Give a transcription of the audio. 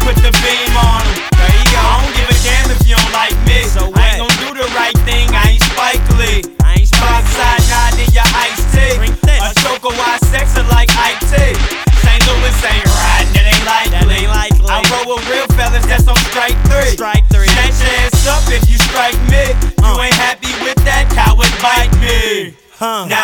put the beam on him. There you go. I don't give a damn if you don't like me. So I ain't gon' do the right thing, I ain't Spike Lee. I ain't Side nod in your iced tea. A choker why sex like Ike T. St. Louis ain't riding, it ain't likely. I roll with real fellas that's on strike three. Snatch your ass up if you strike me. You ain't happy with that, coward bite me. Now